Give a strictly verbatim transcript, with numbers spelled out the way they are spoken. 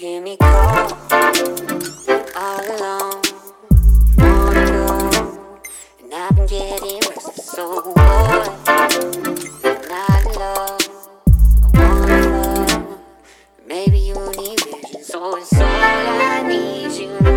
hear me call, all alone, wanna go, and I've been getting restless, so bored, not alone, I wanna fall, maybe you need vision, so it's all I need, you